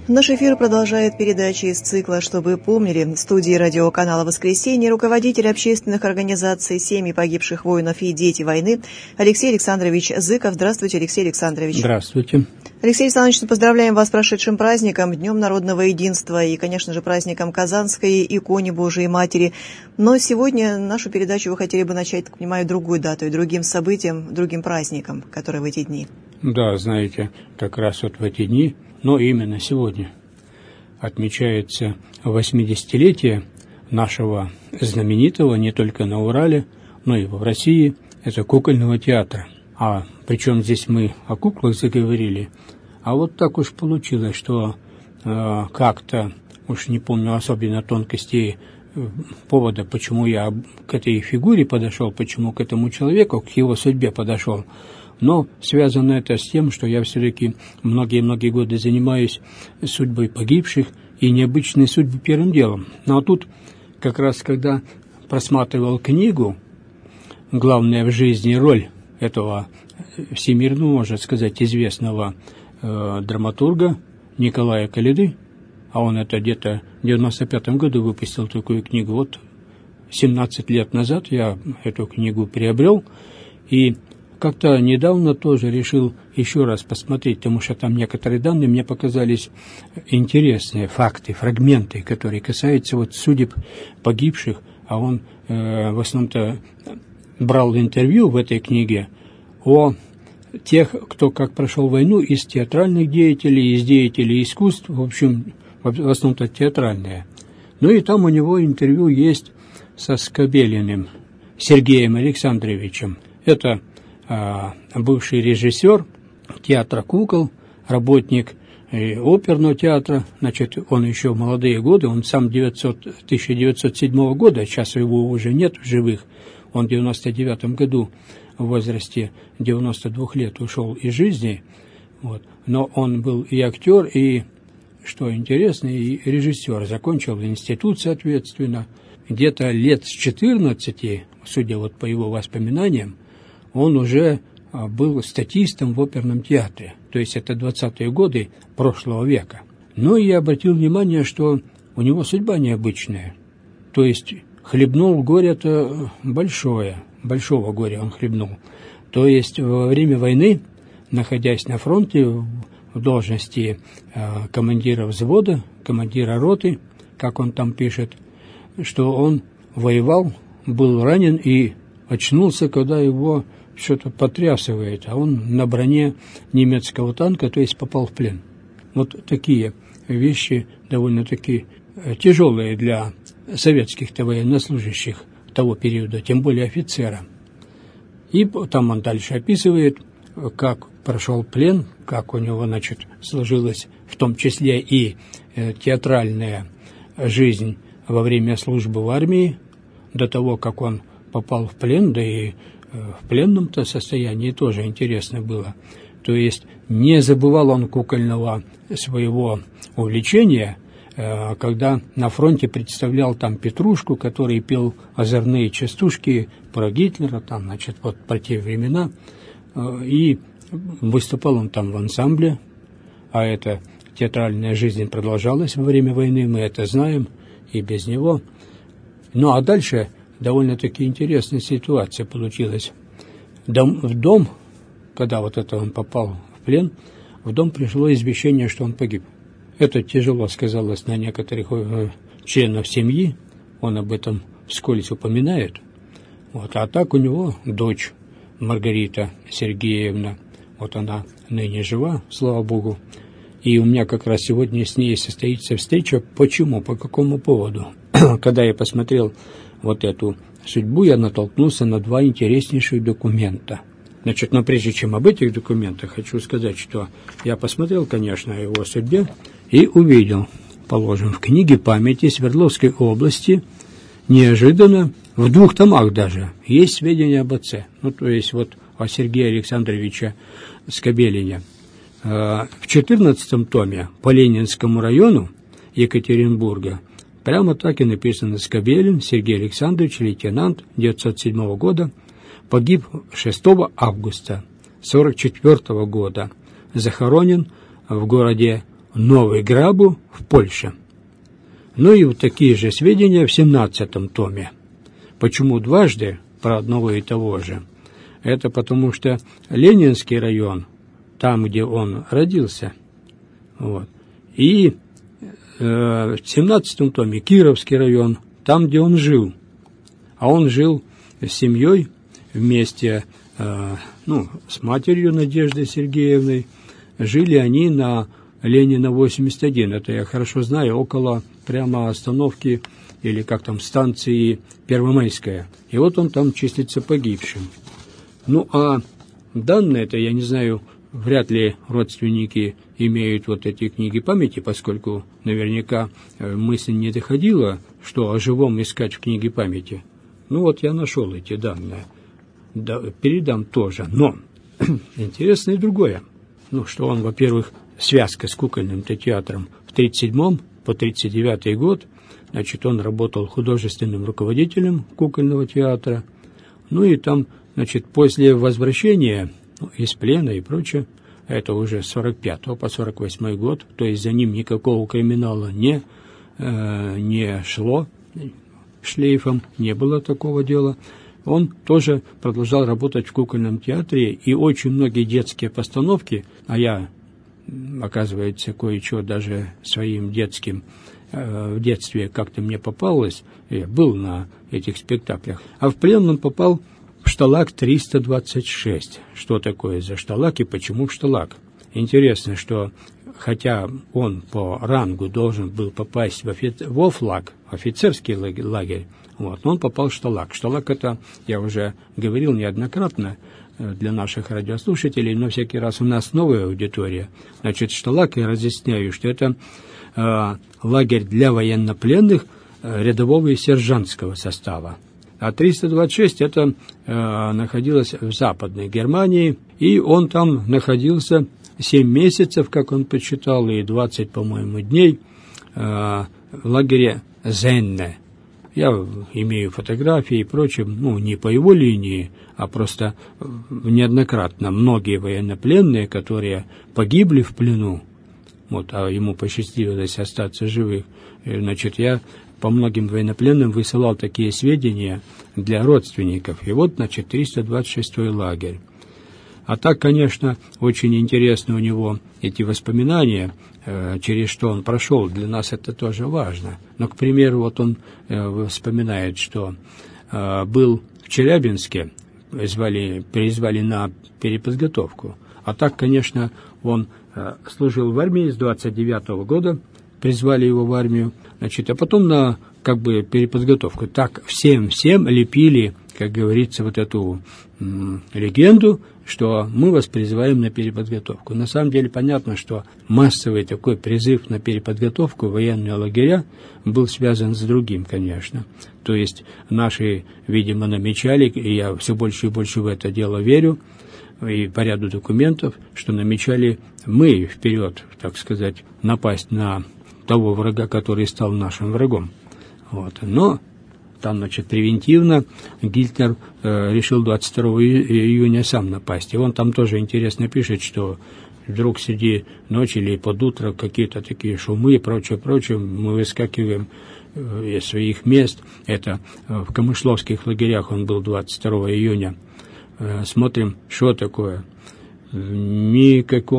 Наш эфир продолжает передачи из цикла «Что вы помнили». В студии радиоканала «Воскресенье» руководитель общественных организаций «Семьи погибших воинов» и «Дети войны» Алексей Александрович Зыков. Здравствуйте, Алексей Александрович. Здравствуйте. Алексей Александрович, поздравляем вас с прошедшим праздником, Днем народного единства и, конечно же, праздником Казанской иконе Божией Матери. Но сегодня нашу передачу вы хотели бы начать, так понимаю, другую дату и другим событием, другим праздником, который в эти дни. Да, знаете, как раз вот в эти дни, но именно сегодня отмечается 80-летие нашего знаменитого не только на Урале, но и в России, это кукольного театра. А причем здесь мы о куклах заговорили, а вот так уж получилось, что как-то, уж не помню особенно тонкостей повода, почему я к этой фигуре подошел, почему к этому человеку, к его судьбе подошел. Но связано это с тем, что я все-таки многие-многие годы занимаюсь судьбой погибших и необычной судьбой первым делом. Ну а тут как раз, когда просматривал книгу «Главная в жизни роль» этого всемирно, можно сказать, известного драматурга Николая Коляды, а он это где-то в 95-м году выпустил такую книгу. Вот 17 лет назад я эту книгу приобрел и как-то недавно тоже решил еще раз посмотреть, потому что там некоторые данные мне показались интересные, факты, фрагменты, которые касаются вот судеб погибших, а он в основном-то брал интервью в этой книге о тех, кто как прошел войну, из театральных деятелей, из деятелей искусств, в общем, в основном-то театральные. Ну и там у него интервью есть со Скобелиным Сергеем Александровичем. Это бывший режиссер театра кукол, работник оперного театра. Значит, он еще в молодые годы, он сам 1907 года, сейчас его уже нет в живых, он в 99 году в возрасте 92 лет ушел из жизни. Вот. Но он был и актер, и, что интересно, и режиссер. Закончил институт, соответственно. Где-то лет с 14, судя вот по его воспоминаниям, он уже был статистом в оперном театре, то есть это 20-е годы прошлого века. Но я обратил внимание, что у него судьба необычная, то есть хлебнул горе-то большого горя он хлебнул. То есть во время войны, находясь на фронте в должности командира взвода, командира роты, как он там пишет, что он воевал, был ранен и очнулся, когда его что-то потрясывает, а он на броне немецкого танка, то есть попал в плен. Вот такие вещи довольно-таки тяжелые для советских-то военнослужащих того периода, тем более офицера. И там он дальше описывает, как прошел плен, как у него, значит, сложилась в том числе и театральная жизнь во время службы в армии, до того, как он попал в плен, да и в пленном-то состоянии тоже интересно было. То есть не забывал он кукольного своего увлечения, когда на фронте представлял там Петрушку, который пел озорные частушки про Гитлера, там, значит, вот про те времена, и выступал он там в ансамбле, а эта театральная жизнь продолжалась во время войны, мы это знаем, и без него. Ну, а дальше довольно-таки интересная ситуация получилась. В дом, когда вот это он попал в плен, в дом пришло извещение, что он погиб. Это тяжело сказалось на некоторых членов семьи, он об этом вскользь упоминает. Вот. А так у него дочь Маргарита Сергеевна, вот она ныне жива, слава Богу. И у меня как раз сегодня с ней состоится встреча. Почему? По какому поводу? Когда я посмотрел вот эту судьбу, я натолкнулся на два интереснейших документа. Значит, но прежде чем об этих документах, хочу сказать, что я посмотрел, конечно, о его судьбе и увидел, положим, в книге памяти Свердловской области неожиданно, в 2 томах даже, есть сведения об отце. Ну, то есть вот о Сергее Александровиче Скобелине. В 14 томе по Ленинскому району Екатеринбурга прямо так и написано: Скобелин Сергей Александрович, лейтенант, 1907 года, погиб 6 августа 1944 года, захоронен в городе Новой Грабу в Польше. Ну и вот такие же сведения в 17-м томе. Почему дважды про одного и того же? Это потому что Ленинский район, там, где он родился, вот, и в 17-м томе Кировский район, там, где он жил. А он жил с семьей вместе, с матерью Надеждой Сергеевной. Жили они на Ленина 81, это я хорошо знаю, около прямо остановки, или как там, станции Первомайская. И вот он там числится погибшим. Ну, а данные это, я не знаю, вряд ли родственники имеют вот эти книги памяти, поскольку наверняка мысль не доходила, что о живом искать в книге памяти. Ну, вот я нашел эти данные. Да, передам тоже. Но интересно и другое. Ну, что он, во-первых, связка с кукольным театром в 1937 по 1939 год. Значит, он работал художественным руководителем кукольного театра. Ну и там, значит, после возвращения из плена и прочее, это уже с 45 по 48 год, то есть за ним никакого криминала не шло шлейфом, не было такого дела. Он тоже продолжал работать в кукольном театре, и очень многие детские постановки, а я, оказывается, кое-что даже своим детским в детстве как-то мне попалось, я был на этих спектаклях, а в плен он попал в шталак 326. Что такое за шталак и почему шталак? Интересно, что хотя он по рангу должен был попасть в офлаг, офицерский лагерь, вот, но он попал в шталак. Шталак это, я уже говорил неоднократно для наших радиослушателей, но всякий раз у нас новая аудитория. Значит, шталак, я разъясняю, что это лагерь для военнопленных рядового и сержантского состава. А 326 это находилось в Западной Германии, и он там находился 7 месяцев, как он почитал, и 20, по-моему, дней в лагере Зенне. Я имею фотографии и прочее, не по его линии, а просто неоднократно многие военнопленные, которые погибли в плену, вот, а ему посчастливилось остаться живых, значит, я по многим военнопленным высылал такие сведения для родственников. И вот, значит, 326-й лагерь. А так, конечно, очень интересно у него эти воспоминания, через что он прошел. Для нас это тоже важно. Но, к примеру, вот он вспоминает, что был в Челябинске, призвали на переподготовку. А так, конечно, он служил в армии с 29-го года, призвали его в армию, значит, а потом на переподготовку. Так всем лепили, как говорится, вот эту легенду, что мы вас призываем на переподготовку. На самом деле понятно, что массовый такой призыв на переподготовку в военные лагеря был связан с другим, конечно. То есть наши, видимо, намечали, и я все больше и больше в это дело верю, и по ряду документов, что намечали мы вперед, так сказать, напасть на того врага, который стал нашим врагом. Вот. Но там, значит, превентивно Гитлер решил 22 июня сам напасть. И он там тоже интересно пишет, что вдруг среди ночи или под утро какие-то такие шумы и прочее, мы выскакиваем из своих мест. Это в Камышловских лагерях он был 22 июня. Смотрим, что такое. Никаких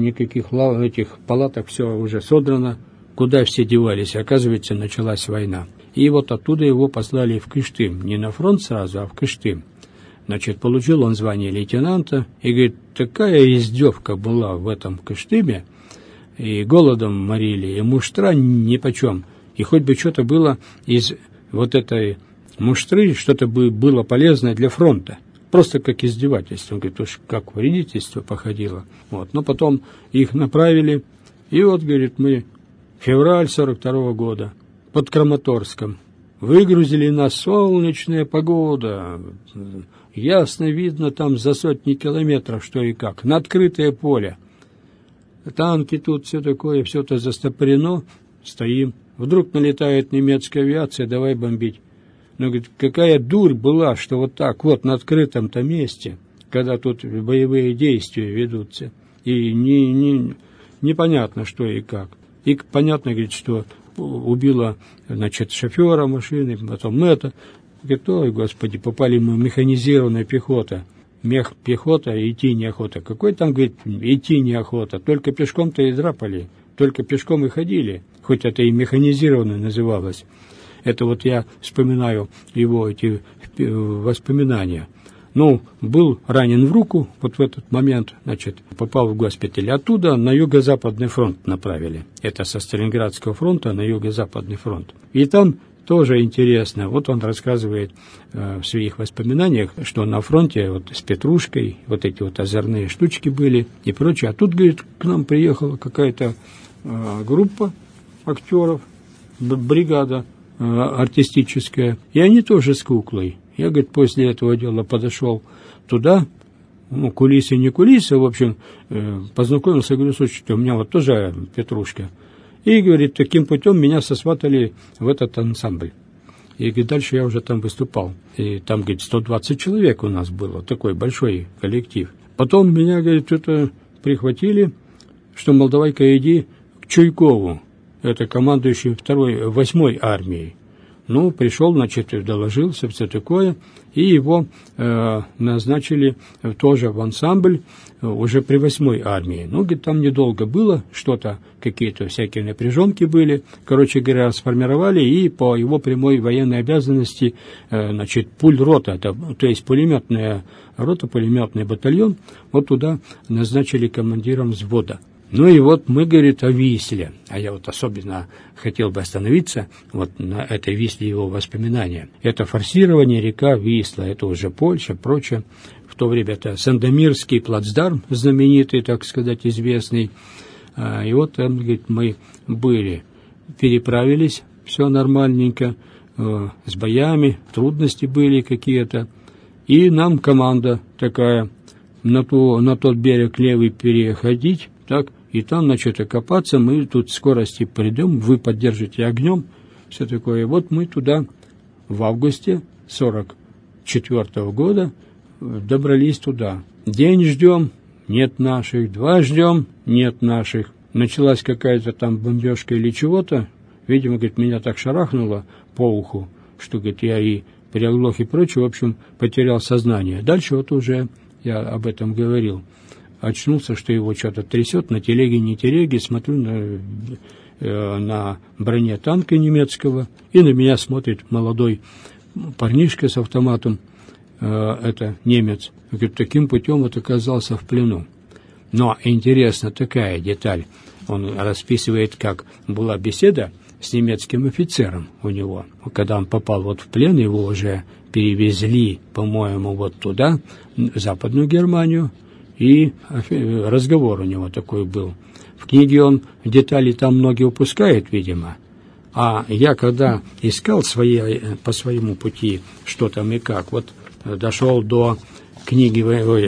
этих палаток, все уже содрано. Куда все девались? Оказывается, началась война. И вот оттуда его послали в Кыштым. Не на фронт сразу, а в Кыштым. Значит, получил он звание лейтенанта. И говорит, такая издевка была в этом Кыштыме. И голодом морили, и муштра нипочем. И хоть бы что-то было из вот этой муштры, что-то бы было полезное для фронта. Просто как издевательство. Он говорит, уж как вредительство походило. Вот. Но потом их направили. И вот, говорит, мы февраль 42-го года под Краматорском. Выгрузили нас, солнечная погода. Ясно видно там за сотни километров, что и как. На открытое поле. Танки тут, все такое, все это застопорено. Стоим. Вдруг налетает немецкая авиация, давай бомбить. Но, говорит, какая дурь была, что вот так вот на открытом-то месте, когда тут боевые действия ведутся, и непонятно что и как. И понятно, говорит, что убило, значит, шофера машины, потом это. Говорит, ой, господи, попали мы в механизированная пехота. Мехпехота, идти неохота. Какой там, говорит, идти неохота? Только пешком-то и драпали, только пешком и ходили. Хоть это и механизированно называлось. Это вот я вспоминаю его эти воспоминания. Ну, был ранен в руку, вот в этот момент, значит, попал в госпиталь. Оттуда на Юго-Западный фронт направили. Это со Сталинградского фронта на Юго-Западный фронт. И там тоже интересно. Вот он рассказывает в своих воспоминаниях, что на фронте вот с петрушкой вот эти вот озорные штучки были и прочее. А тут, говорит, к нам приехала какая-то группа актеров, бригада артистическая, и они тоже с куклой. Я, говорит, после этого дела подошел туда, ну, кулисы не кулисы, в общем, познакомился, говорю, слушайте, у меня вот тоже петрушка. И, говорит, таким путем меня сосватали в этот ансамбль. И, говорит, дальше я уже там выступал. И там, говорит, 120 человек у нас было, такой большой коллектив. Потом меня, говорит, это прихватили, что, мол, давай-ка иди к Чуйкову. Это командующий 8-й армией. Ну, пришел, значит, доложился, все такое, и его назначили тоже в ансамбль уже при 8-й армии. Ну, говорит, там недолго было, что-то, какие-то всякие напряженки были. Короче говоря, сформировали, и по его прямой военной обязанности, значит, пульрота, то есть пулеметная рота, пулеметный батальон, вот туда назначили командиром взвода. Ну и вот мы, говорит, о Висле, а я вот особенно хотел бы остановиться вот на этой Висле, его воспоминания. Это форсирование река Висла, это уже Польша, прочее. В то время это Сандомирский плацдарм, знаменитый, так сказать, известный. И вот там, говорит, мы были, переправились, все нормальненько, с боями, трудности были какие-то. И нам команда такая, на тот берег левый переходить, так, и там, значит, окопаться, мы тут скорости придем, вы поддержите огнем, все такое. И вот мы туда в августе 44-го года добрались туда. День ждем, нет наших, 2 ждем, нет наших. Началась какая-то там бомбежка или чего-то. Видимо, говорит, меня так шарахнуло по уху, что, говорит, я и переглох и прочее, в общем, потерял сознание. Дальше вот уже я об этом говорил. Очнулся, что его что-то трясет, на телеге, не телеге, смотрю на броне танка немецкого, и на меня смотрит молодой парнишка с автоматом, это немец. Говорит, таким путем вот оказался в плену. Но интересна такая деталь, он расписывает, как была беседа с немецким офицером у него. Когда он попал вот в плен, его уже перевезли, по-моему, вот туда, в Западную Германию, и разговор у него такой был. В книге он детали там многие упускает, видимо. А я, когда искал по своему пути, что там и как, вот дошел до книги,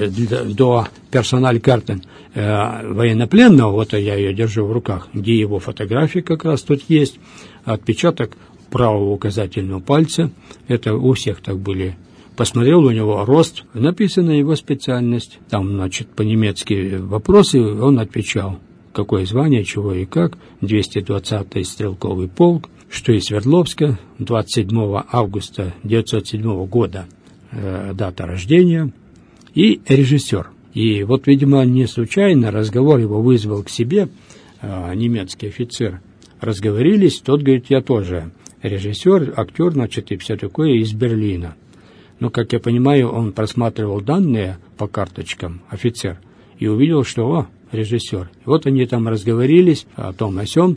до персональ-карты военнопленного, вот я ее держу в руках, где его фотография как раз тут есть, отпечаток правого указательного пальца, это у всех так были. Посмотрел, у него рост, написана его специальность. Там, значит, по-немецки вопросы, он отвечал, какое звание, чего и как. 220-й стрелковый полк, что из Свердловска, 27 августа 1907 года, дата рождения, и режиссер. И вот, видимо, не случайно разговор его вызвал к себе, немецкий офицер. Разговорились, тот говорит, я тоже режиссер, актер, значит, и все такое из Берлина. Но, как я понимаю, он просматривал данные по карточкам, офицер, и увидел, что, режиссер. И вот они там разговорились о том, о сём,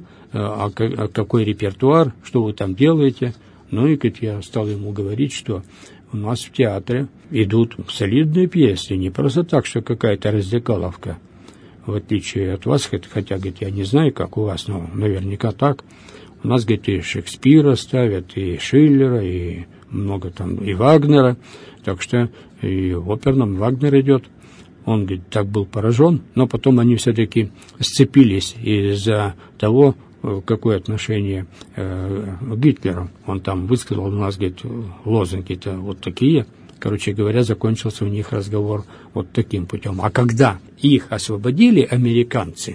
какой репертуар, что вы там делаете. Ну и я стал ему говорить, что у нас в театре идут солидные пьесы, не просто так, что какая-то развлекаловка. В отличие от вас, хотя, говорит, я не знаю, как у вас, но наверняка так. У нас, говорит, и Шекспира ставят, и Шиллера, и много там, и Вагнера, так что и в оперном Вагнер идет. Он, говорит, так был поражен, но потом они все-таки сцепились из-за того, какое отношение к Гитлеру. Он там высказал у нас, говорит, лозунги-то вот такие. Короче говоря, закончился у них разговор вот таким путем. А когда их освободили американцы,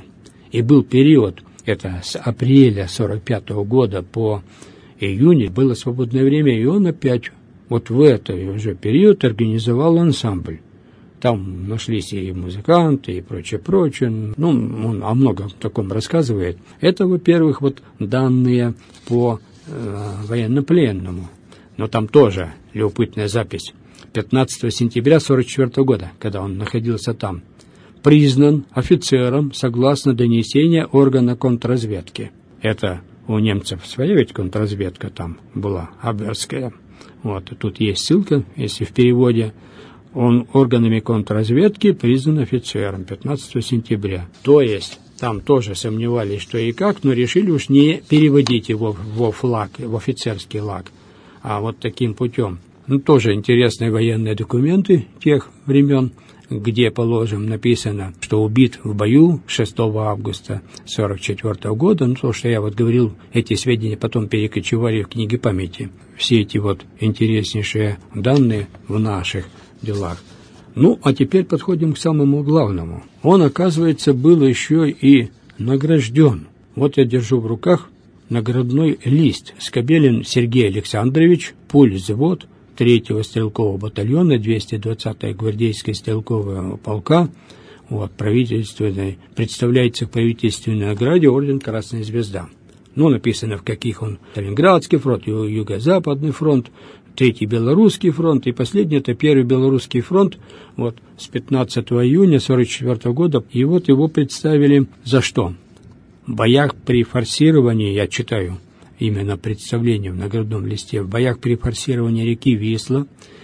И был период, это с апреля 1945 года по июнь, было свободное время, и он опять вот в этот уже период организовал ансамбль. Там нашлись и музыканты, и прочее. Ну, он о многом таком рассказывает. Это, во-первых, вот данные по военнопленному. Но там тоже любопытная запись. 15 сентября 1944 года, когда он находился там, признан офицером согласно донесению органа контрразведки. Это у немцев своя ведь контрразведка там была, абверская. Вот, и тут есть ссылка, если в переводе. Он органами контрразведки признан офицером 15 сентября. То есть там тоже сомневались, что и как, но решили уж не переводить его во флаг, в офицерский лаг, а вот таким путем. Ну, тоже интересные военные документы тех времен, где, положим, написано, что убит в бою 6 августа 1944 года. Ну, то, что я вот говорил, эти сведения потом перекочевали в книги памяти. Все эти вот интереснейшие данные в наших делах. Ну, а теперь подходим к самому главному. Он, оказывается, был еще и награжден. Вот я держу в руках наградной лист. Скобелин Сергей Александрович, пульвзвод 3-го стрелкового батальона 220-й гвардейской стрелкового полка, вот, правительственной, представляется к правительственной награде орден Красная Звезда. Ну, написано, в каких он: Сталинградский фронт, Юго-Западный фронт, 3-й Белорусский фронт, и последний — это 1-й Белорусский фронт, вот, с 15 июня 1944 года. И вот его представили за что? В боях при форсировании, я читаю именно представление в наградном листе, в боях при форсировании реки Висла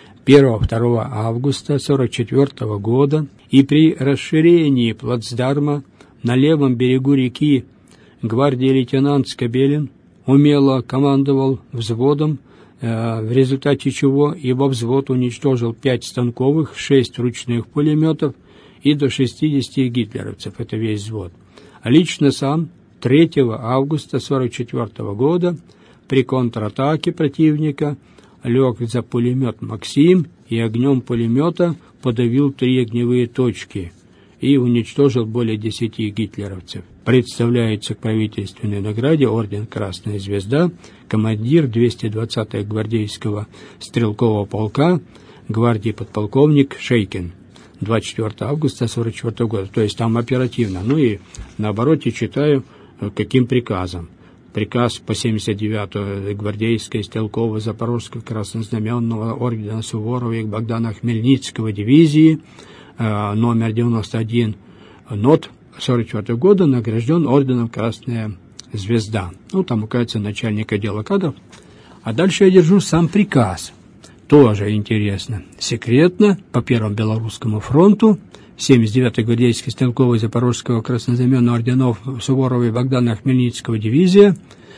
1-2 августа 1944 года и при расширении плацдарма на левом берегу реки гвардии лейтенант Скобелин умело командовал взводом, в результате чего его взвод уничтожил 5 станковых, 6 ручных пулеметов и до 60 гитлеровцев, это весь взвод. А лично сам 3 августа 1944 года при контратаке противника лег за пулемет «Максим» и огнем пулемета подавил 3 огневые точки и уничтожил более 10 гитлеровцев. Представляется к правительственной награде орден Красная Звезда командир 220-го гвардейского стрелкового полка гвардии подполковник Шейкин. 24 августа 1944 года. То есть там оперативно. Ну и на обороте читаю, каким приказом. Приказ по 79-й гвардейской стрелкового Запорожского краснознаменного ордена Суворова и Богдана Хмельницкого дивизии номер 91 НОТ 1944 года награжден орденом Красная Звезда. Ну, там указывается начальник отдела кадров. А дальше я держу сам приказ. Тоже интересно. Секретно по Первому Белорусскому фронту 79-й гвардейский стрелковый Запорожского краснознаменного орденов Суворова и Богдана Хмельницкого дивизия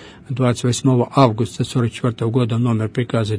28 августа 1944 года номер приказа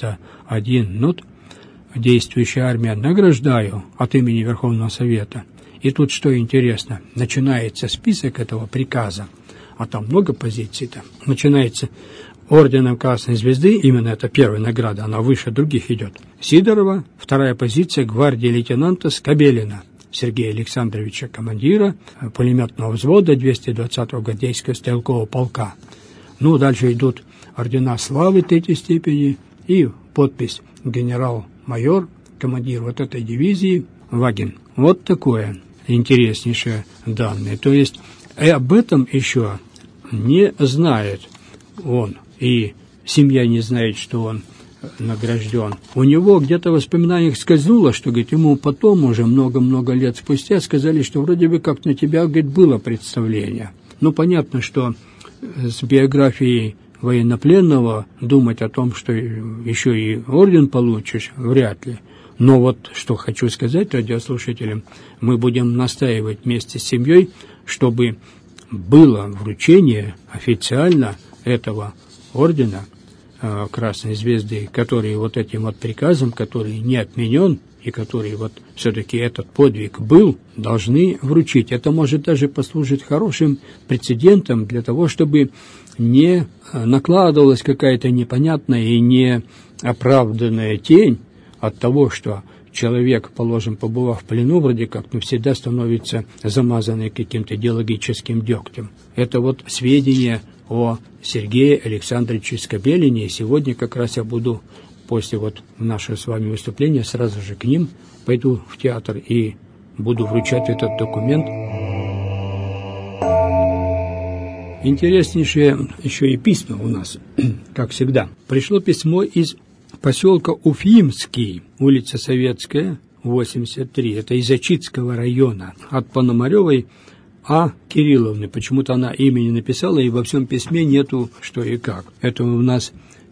91 НОТ. Действующая армия награждаю от имени Верховного Совета. И тут что интересно, начинается список этого приказа, а там много позиций-то. Начинается орденом Красной Звезды, именно это первая награда, она выше других идет. Сидорова, вторая позиция гвардии лейтенанта Скобелина Сергея Александровича, командира пулеметного взвода 220-го гвардейского стрелкового полка. Ну, дальше идут ордена славы 3-й степени и подпись генерал-майор, командир вот этой дивизии Вагин. Вот такое интереснейшее данное. То есть об этом еще не знает он, и семья не знает, что он награжден. У него где-то в воспоминаниях скользнуло, что, говорит, ему потом, уже много-много лет спустя, сказали, что вроде бы как на тебя, говорит, было представление. Ну, понятно, что с биографией военнопленного думать о том, что еще и орден получишь, вряд ли. Но вот что хочу сказать радиослушателям, мы будем настаивать вместе с семьей, чтобы было вручение официально этого ордена Красной Звезды, который вот этим вот приказом, который не отменен, и который вот все-таки этот подвиг был, должны вручить. Это может даже послужить хорошим прецедентом для того, чтобы не накладывалась какая-то непонятная и неоправданная тень от того, что человек, положим, побывав в плену, вроде как, но всегда становится замазанный каким-то идеологическим дегтем. Это вот сведения о Сергее Александровиче Скобелине. И сегодня как раз я буду, после вот нашего с вами выступления, сразу же к ним пойду в театр и буду вручать этот документ. Интереснейшие еще и письма у нас, как всегда. Пришло письмо из поселка Уфимский, улица Советская, 83. Это из Ачитского района. От Пономаревой А. Кирилловны. Почему-то она имя не написала, и во всем письме нету что и как. Это у нас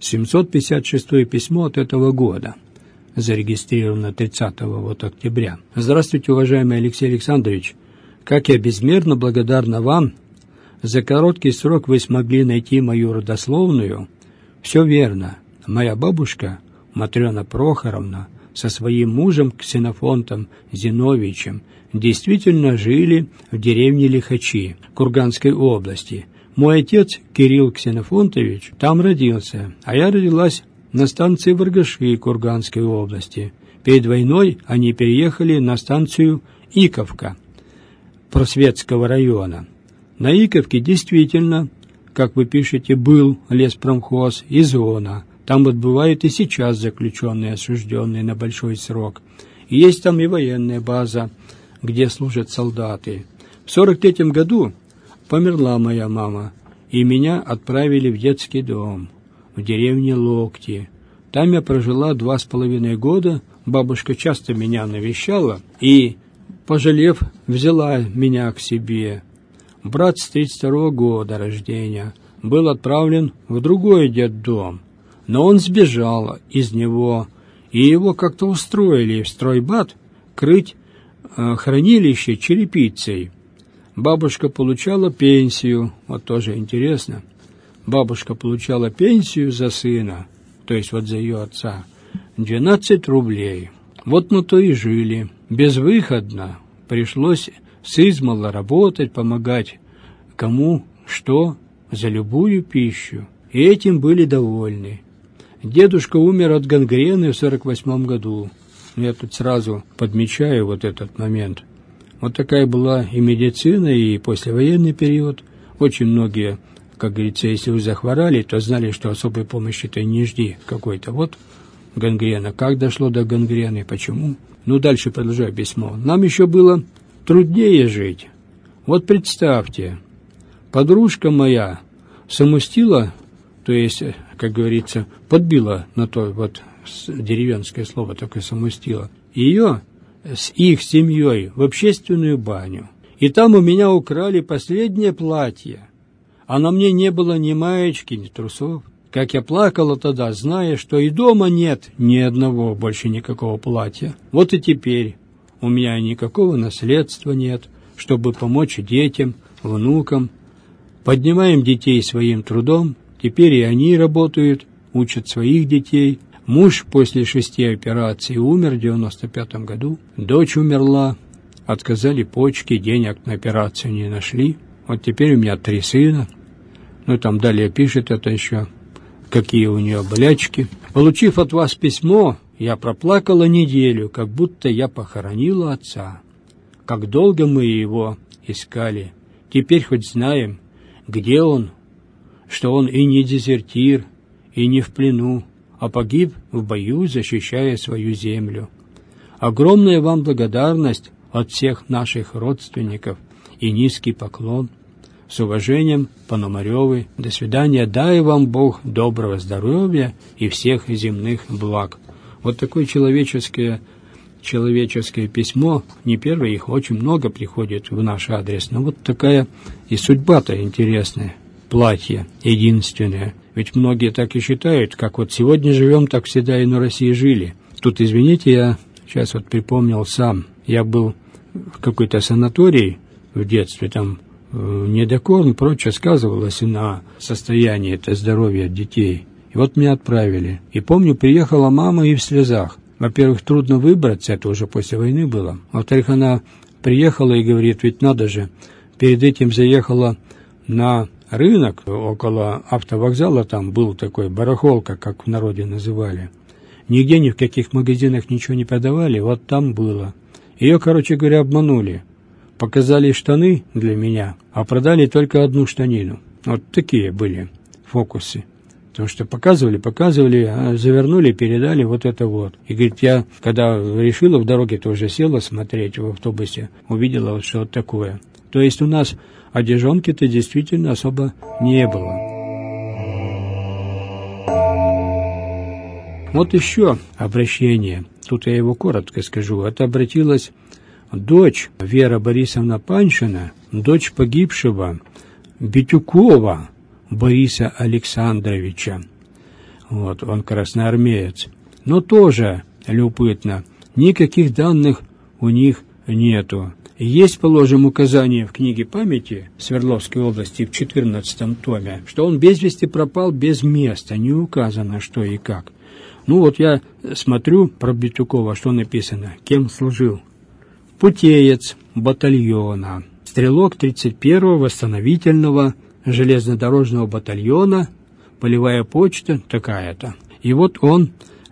756-е письмо от этого года. Зарегистрировано 30 октября. Здравствуйте, уважаемый Алексей Александрович. Как я безмерно благодарна вам. За короткий срок вы смогли найти мою родословную. Все верно. Моя бабушка, Матрена Прохоровна, со своим мужем Ксенофонтом Зиновьевичем действительно жили в деревне Лихачи Курганской области. Мой отец, Кирилл Ксенофонтович, там родился, а я родилась на станции Варгаши Курганской области. Перед войной они переехали на станцию Иковка Просветского района. На Иковке действительно, как вы пишете, был леспромхоз и зона. Там отбывают и сейчас заключенные, осужденные на большой срок. И есть там и военная база, где служат солдаты. В 43-м году померла моя мама, и меня отправили в детский дом в деревне Локти. Там я прожила 2,5 года. Бабушка часто меня навещала и, пожалев, взяла меня к себе. Брат с 32-го года рождения был отправлен в другой детдом, но он сбежал из него, и его как-то устроили в стройбат крыть хранилище черепицей. Бабушка получала пенсию, вот тоже интересно, бабушка получала пенсию за сына, то есть вот за ее отца, 12 рублей. Вот мы то и жили, безвыходно, пришлось сызмала работать, помогать кому, что, за любую пищу. И этим были довольны. Дедушка умер от гангрены в 48 году. Я тут сразу подмечаю вот этот момент. Вот такая была и медицина, и послевоенный период. Очень многие, как говорится, если вы захворали, то знали, что особой помощи-то не жди какой-то. Вот гангрена. Как дошло до гангрены, почему? Ну, дальше продолжаю письмо. Нам еще было труднее жить. Вот представьте, подружка моя самустила, то есть, как говорится, подбила на то вот деревенское слово такое самустила, ее с их семьей в общественную баню. И там у меня украли последнее платье, а на мне не было ни маечки, ни трусов. Как я плакала тогда, зная, что и дома нет ни одного больше никакого платья. Вот и теперь у меня никакого наследства нет, чтобы помочь детям, внукам. Поднимаем детей своим трудом, теперь и они работают, учат своих детей. Муж после 6 операций умер в 95 году, дочь умерла, отказали почки, денег на операцию не нашли. Вот теперь у меня 3 сына. Ну, там далее пишет это еще, какие у нее болячки. Получив от вас письмо, я проплакала неделю, как будто я похоронила отца. Как долго мы его искали. Теперь хоть знаем, где он, что он и не дезертир, и не в плену, а погиб в бою, защищая свою землю. Огромная вам благодарность от всех наших родственников и низкий поклон. С уважением, Пономаревы. До свидания. Дай вам Бог доброго здоровья и всех земных благ. Вот такое человеческое письмо. Не первое, их очень много приходит в наш адрес. Но вот такая и судьба-то интересная. Платье единственное. Ведь многие так и считают, как вот сегодня живем, так всегда и на России жили. Тут, извините, я сейчас вот припомнил сам. Я был в какой-то санатории в детстве, там недокорм, прочее сказывалось на состоянии здоровья детей. И вот меня отправили. И помню, приехала мама и в слезах. Во-первых, трудно выбраться, это уже после войны было. Во-вторых, она приехала и говорит, ведь надо же. Перед этим заехала на рынок около автовокзала, там был такой барахолка, как в народе называли. нигде ни в каких магазинах ничего не продавали, вот там было. Ее, короче говоря, обманули. Показали штаны для меня, а продали только одну штанину. Вот такие были фокусы. Потому что показывали, а завернули, передали вот это вот. И говорит, я, когда решила в дороге, тоже села смотреть в автобусе, увидела вот что-то такое. То есть у нас одежонки-то действительно особо не было. Вот еще обращение, тут я его коротко скажу. Это обратилась дочь Вера Борисовна Паншина, дочь погибшего Битюкова Бориса Александровича. Вот, он красноармеец. Но тоже любопытно, никаких данных у них нету. Есть, положим, указание в книге памяти Свердловской области в 14 томе, что он без вести пропал без места, не указано что и как. Ну вот я смотрю про Битюкова, что написано, кем служил. Путеец батальона, стрелок 31-го восстановительного железнодорожного батальона, полевая почта такая-то. И вот он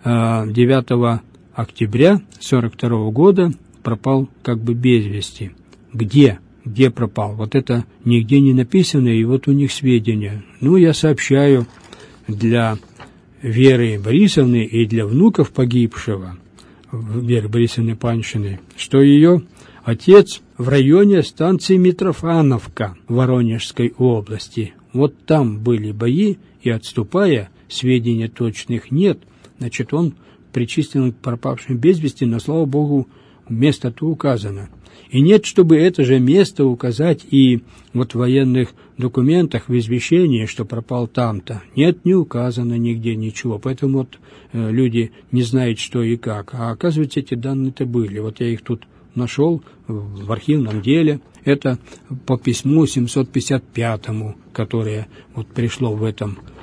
9 октября 42 года пропал как бы без вести. Где пропал? Вот это нигде не написано, и вот у них сведения. Ну, я сообщаю для Веры Борисовны и для внуков погибшего, Веры Борисовны Паншиной, что ее отец в районе станции Митрофановка Воронежской области. Вот там были бои, и отступая, сведений точных нет, значит, он причислен к пропавшим без вести, но, слава Богу, место-то указано. И нет, чтобы это же место указать и вот в военных документах, в извещении, что пропал там-то. Нет, не указано нигде ничего. Поэтому вот люди не знают, что и как. А оказывается, эти данные-то были. Вот я их тут нашел в архивном деле. Это по письму 755-му, которое вот пришло в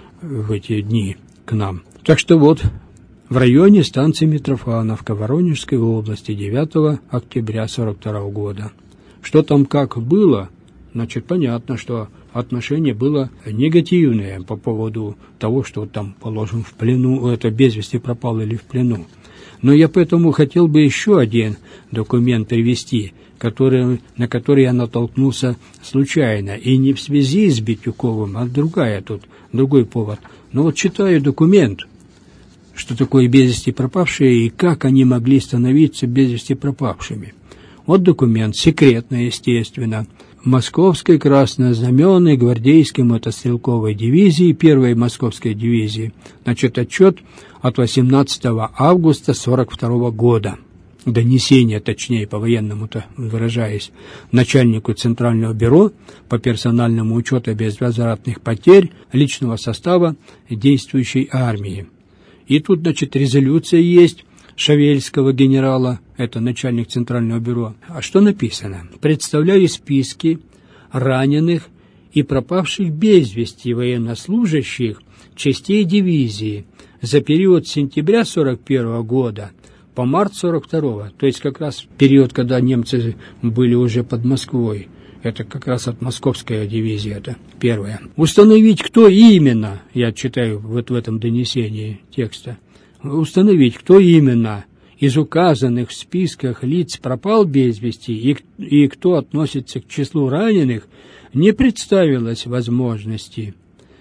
эти дни к нам. Так что вот в районе станции Митрофановка Воронежской области 9 октября 42 года. Что там как было, значит, понятно, что отношение было негативное по поводу того, что там, положим, в плену, это без вести пропал или в плену. Но я поэтому хотел бы еще один документ привести, на который я натолкнулся случайно. И не в связи с Битюковым, а другой повод. Но вот читаю документ, что такое без вести пропавшие и как они могли становиться без вести пропавшими. Вот документ, секретный, естественно. Московской краснознаменной гвардейской мотострелковой дивизии, 1-й Московской дивизии. Значит, отчет от 18 августа 42 года. Донесение, точнее, по-военному-то выражаясь, начальнику Центрального бюро по персональному учету безвозвратных потерь личного состава действующей армии. И тут, значит, резолюция есть Шавельского генерала, это начальник Центрального бюро. А что написано? Представляю списки раненых и пропавших без вести военнослужащих частей дивизии за период с сентября 41 года по март 42, то есть как раз период, когда немцы были уже под Москвой. Это как раз от Московской дивизии, это первое. Установить, кто именно, я читаю вот в этом донесении текста, установить, кто именно из указанных в списках лиц пропал без вести и кто относится к числу раненых, не представилось возможности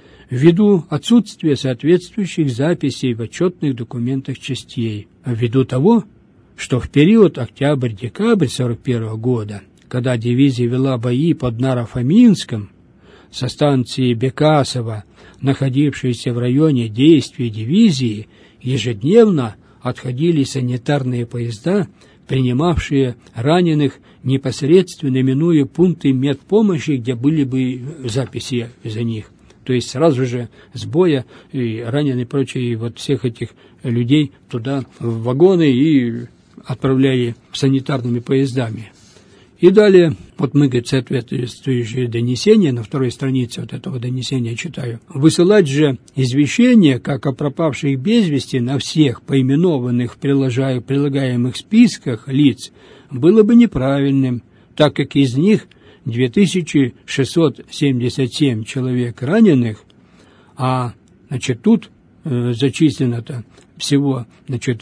ввиду отсутствия соответствующих записей в отчетных документах частей, ввиду того, что в период октябрь-декабрь 41 года, когда дивизия вела бои под Наро-Фоминском, со станции Бекасово, находившейся в районе действия дивизии, ежедневно отходили санитарные поезда, принимавшие раненых непосредственно минуя пункты медпомощи, где были бы записи за них. То есть сразу же с боя и раненые и прочие, вот всех этих людей туда в вагоны и отправляли санитарными поездами. И далее, вот мы, говорит, соответствующие донесения, на второй странице вот этого донесения читаю. Высылать же извещения, как о пропавших без вести на всех поименованных в прилагаемых списках лиц, было бы неправильным, так как из них 2677 человек раненых, а, значит, тут зачислено-то всего, значит,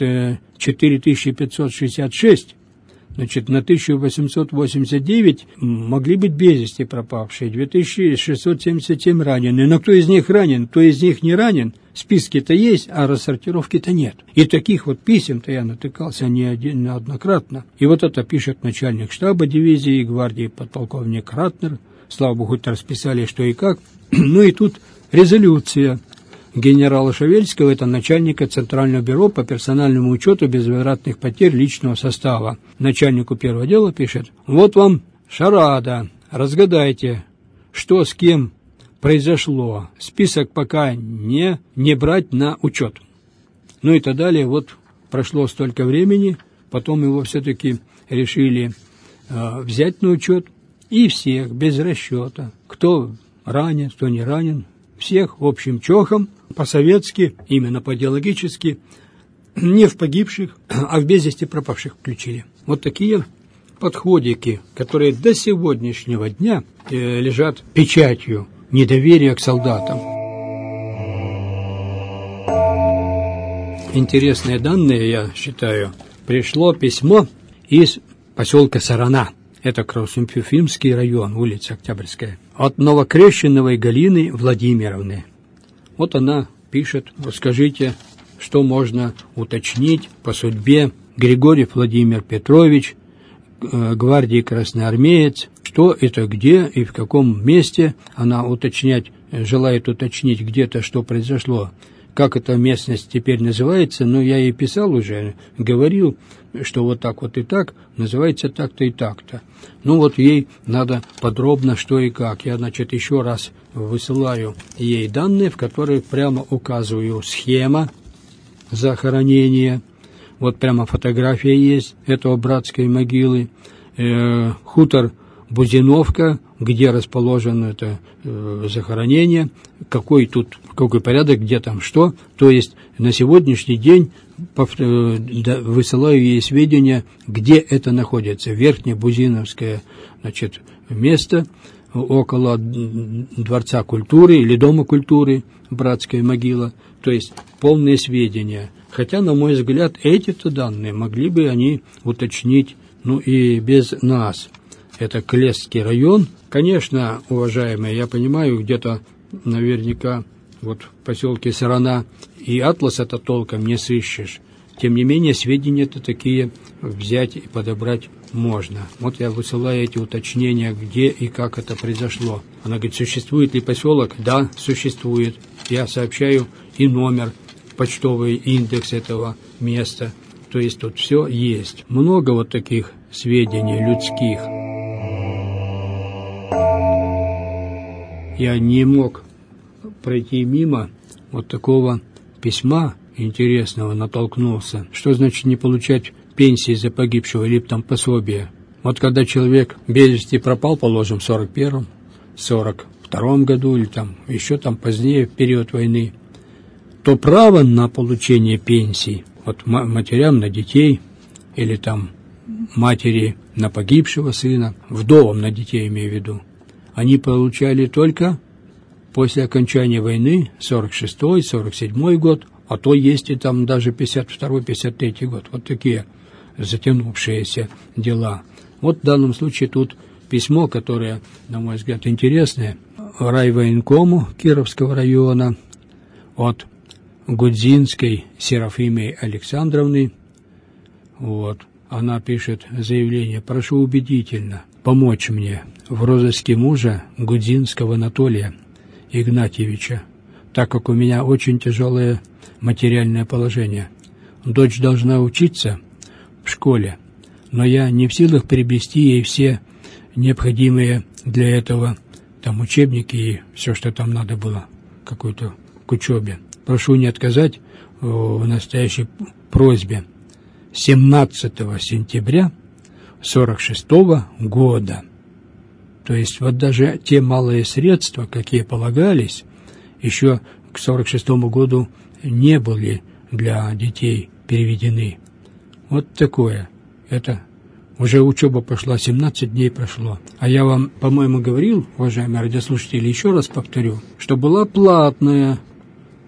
4566, значит, на 1889 могли быть без вести пропавшие, 2677 ранены. Но кто из них ранен, кто из них не ранен, списки-то есть, а рассортировки-то нет. И таких вот писем-то я натыкался неоднократно. И вот это пишет начальник штаба дивизии гвардии подполковник Ратнер. Слава богу, хоть расписали, что и как. Ну и тут резолюция генерала Шавельского, это начальника Центрального бюро по персональному учету безвозвратных потерь личного состава. Начальнику первого отдела пишет: вот вам шарада, разгадайте, что с кем произошло. Список пока не брать на учет. Ну и так далее. Вот прошло столько времени, потом его все-таки решили взять на учет. И всех, без расчета, кто ранен, кто не ранен, всех общим чохом, по-советски, именно по-идеологически, не в погибших, а в без вести пропавших включили. Вот такие подходики, которые до сегодняшнего дня лежат печатью недоверия к солдатам. Интересные данные, я считаю. Пришло письмо из поселка Сарана. Это Красноуфимский район, улица Октябрьская. От новокрещенной Галины Владимировны. Вот она пишет: расскажите, что можно уточнить по судьбе Григорьев Владимир Петрович, гвардии красноармеец, что это, где и в каком месте. Она желает уточнить где-то, что произошло. Как эта местность теперь называется, но я ей писал уже, говорил, что вот так вот и так, называется так-то и так-то. Ну вот ей надо подробно что и как. Я, значит, еще раз высылаю ей данные, в которых прямо указываю схема захоронения. Вот прямо фотография есть этого братской могилы. Хутор Бузиновка, где расположено это захоронение, какой порядок, где там что. То есть на сегодняшний день высылаю ей сведения, где это находится. Верхнебузиновское, значит, место около Дворца культуры или Дома культуры, братская могила. То есть полные сведения. Хотя, на мой взгляд, эти-то данные могли бы они уточнить, ну и без нас. Это Клестский район. Конечно, уважаемые, я понимаю, где-то наверняка вот в поселке Сарана и атласа-то толком не сыщешь. Тем не менее, сведения-то такие взять и подобрать можно. Вот я высылаю эти уточнения, где и как это произошло. Она говорит: существует ли поселок? Да, существует. Я сообщаю и номер, почтовый индекс этого места. То есть тут все есть. Много вот таких сведений людских. Я не мог пройти мимо вот такого письма интересного, натолкнулся. Что значит не получать пенсии за погибшего или там пособие? Вот когда человек без вести пропал, положим, в 41-м, 42-м году или там еще там позднее, в период войны, то право на получение пенсии вот матерям на детей или там матери на погибшего сына, вдовам на детей имею в виду, они получали только после окончания войны, 46-й, 47-й год, а то есть и там даже 52-й, 53-й год. Вот такие затянувшиеся дела. Вот в данном случае тут письмо, которое, на мой взгляд, интересное, райвоенкому Кировского района от Гудзинской Серафимы Александровны. Вот. Она пишет заявление: прошу убедительно помочь мне в розыске мужа Гудзинского Анатолия Игнатьевича, так как у меня очень тяжелое материальное положение. Дочь должна учиться в школе, но я не в силах приобрести ей все необходимые для этого там учебники и все, что там надо было какой-то к учебе. Прошу не отказать в настоящей просьбе. 17 сентября 46 года. То есть вот даже те малые средства, какие полагались, еще к 46 году не были для детей переведены. Вот такое. Это уже учеба пошла, 17 дней прошло. А я вам, по-моему, говорил, уважаемые радиослушатели, еще раз повторю, что была платная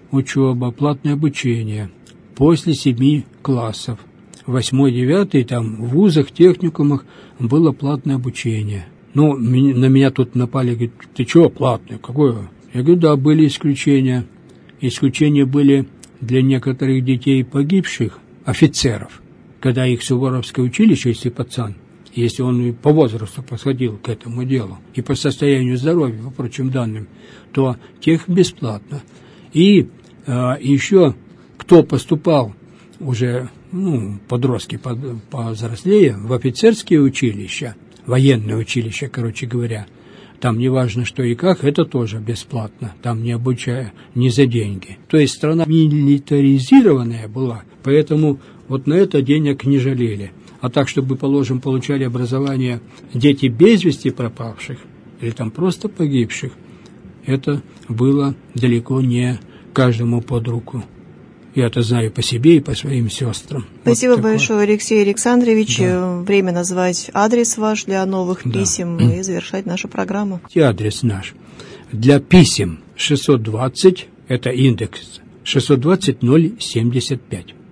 учеба, платное обучение после 7 классов. 8-9 там в вузах, техникумах было платное обучение. Ну, на меня тут напали, говорят, ты чего платное, какое? Я говорю, да, были исключения. Исключения были для некоторых детей погибших офицеров, когда их Суворовское училище, если пацан, если он по возрасту подходил к этому делу и по состоянию здоровья, по прочим данным, то тех бесплатно. И еще кто поступал уже, подростки повзрослее, в офицерские училища, военное училище, короче говоря, там не важно что и как, это тоже бесплатно, там не обучая, не за деньги. То есть страна милитаризированная была, поэтому вот на это денег не жалели. А так, чтобы, положим, получали образование дети без вести пропавших или там просто погибших, это было далеко не каждому под руку. Я это знаю по себе и по своим сестрам. Спасибо вот большое, Алексей Александрович. Да. Время назвать адрес ваш для новых писем и завершать нашу программу. Адрес наш. Для писем 620, это индекс, 620-075.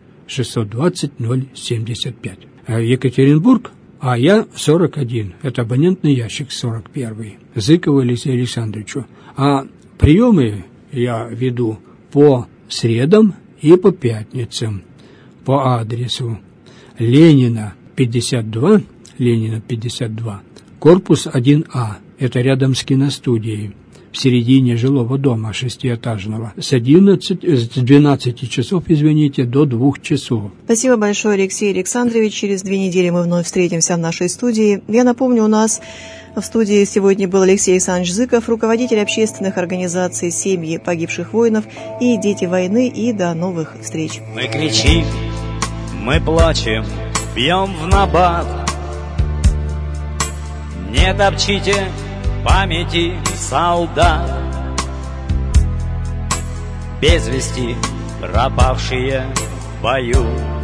620-075. Екатеринбург, а я 41. Это абонентный ящик 41. Зыкову Алексею Александровичу. А приемы я веду по средам и по пятницам по адресу Ленина 52, корпус 1А. Это рядом с киностудией, в середине жилого дома шестиэтажного, с 12 часов, до 2 часов. Спасибо большое, Алексей Александрович. Через 2 недели мы вновь встретимся в нашей студии. Я напомню, у нас в студии сегодня был Алексей Александрович Зыков, руководитель общественных организаций «Семьи погибших воинов» и «Дети войны». И до новых встреч. Мы кричим, мы плачем, бьем в набат. Не топчите памяти солдат, без вести пропавшие в бою,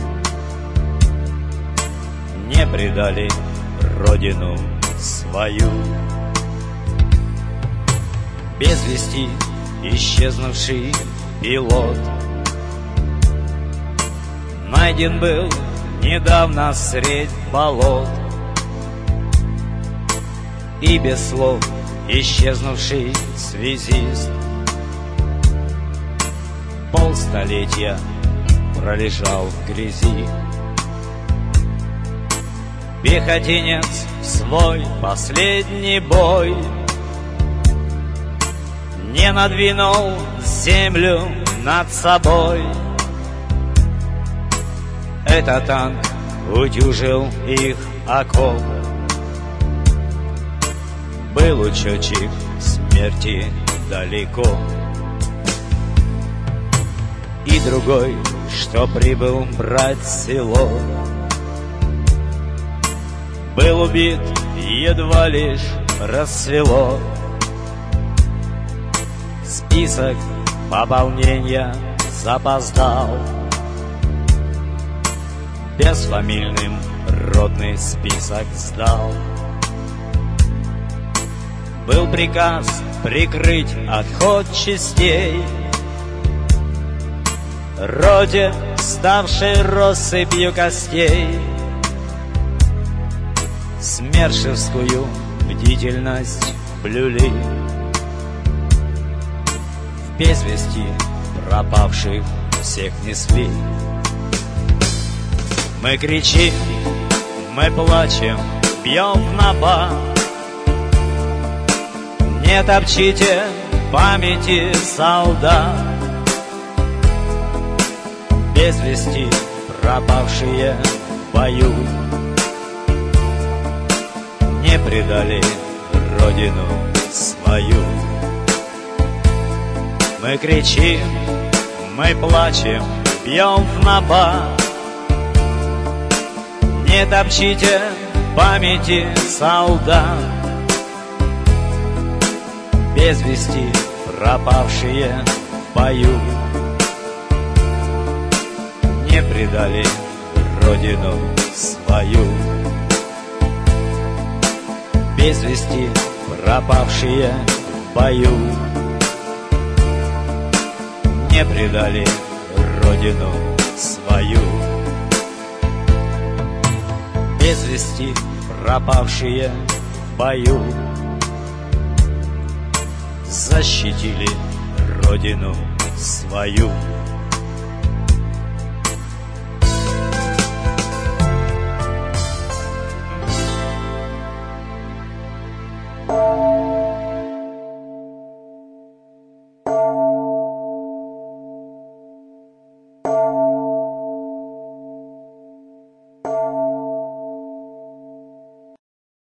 не предали родину свою. Без вести исчезнувший пилот найден был недавно средь болот. И без слов исчезнувший связист полстолетия пролежал в грязи. Пехотинец в свой последний бой не надвинул землю над собой. Этот танк утюжил их окоп. Был учетчик смерти далеко. И другой, что прибыл брать село, был убит, едва лишь рассвело. Список пополнения запоздал. Безфамильным ротный список сдал. Был приказ прикрыть отход частей роте, ставшей россыпью костей. Смершевскую бдительность блюли, в без вести пропавших всех несли. Мы кричим, мы плачем, бьем в набат. Не топчите памяти солдат, без вести пропавшие в бою, не предали родину свою. Мы кричим, мы плачем, бьем в набат. Не топчите памяти солдат, без вести пропавшие в бою, не предали родину свою. Без вести пропавшие в бою, не не предали родину свою. Без вести пропавшие в бою защитили родину свою.